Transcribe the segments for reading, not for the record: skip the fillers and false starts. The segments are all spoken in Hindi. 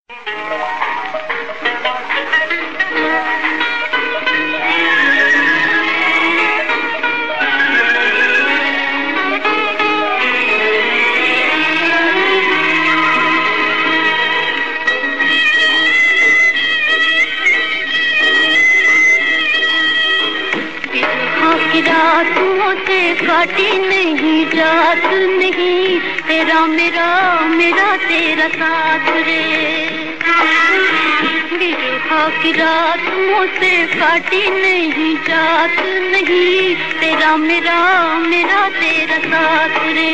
रातों से काटी नहीं जात नहीं, तेरा मेरा मेरा तेरा साथ रे। बिरहा की रातों से काटी नहीं जात नहीं, तेरा मेरा मेरा तेरा साथ रे।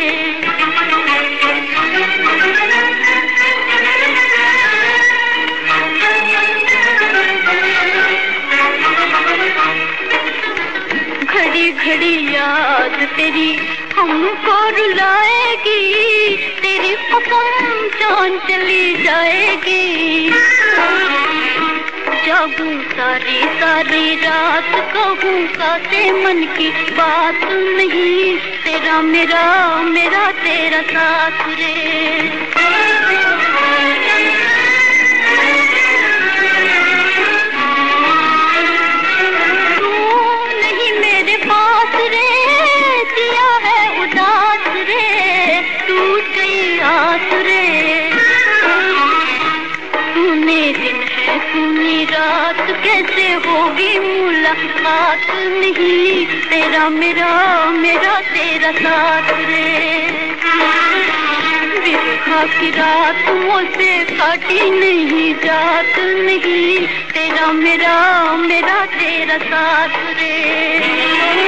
घड़ी घड़ी याद तेरी हमको रुलाएगी, तेरी कसम जान चली जाएगी। जागूं सारी सारी रात कहूँ काते मन की बात नहीं, तेरा मेरा मेरा तेरा साथ रे। रात कैसे होगी मुलाकात नहीं, तेरा मेरा मेरा तेरा साथ रे। बिरहा की रातों से काटी नहीं जात नहीं, तेरा मेरा मेरा तेरा साथ रे।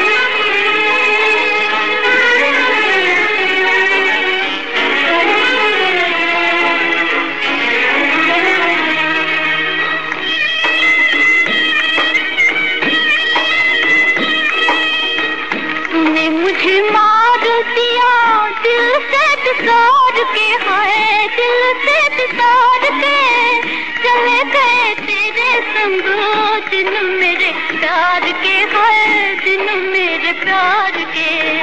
मुझे मार दिया दिल से बिसार के, हाय दिल से बिसार के चले गए तेरे संग दिन मेरे प्यार के, हाय दिन मेरे प्यार के।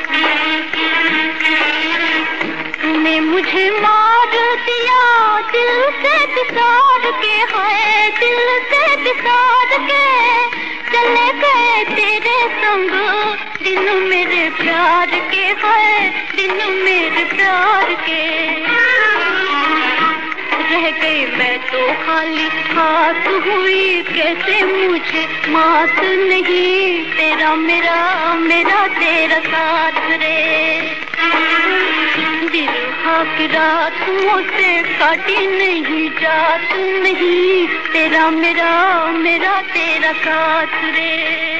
तूने मुझे मार दिया दिल से बिसार के, हाय दिल से बिसार के चले गए तेरे संग दिन मेरे प्यार के, है दिन मेरे प्यार के। रह गई मैं तो खाली हाथ हुई, कैसे मुझे मात नहीं, तेरा मेरा मेरा तेरा साथ रे। बिरहा की रातों से काटी नहीं जात नहीं, तेरा मेरा मेरा तेरा साथ रे।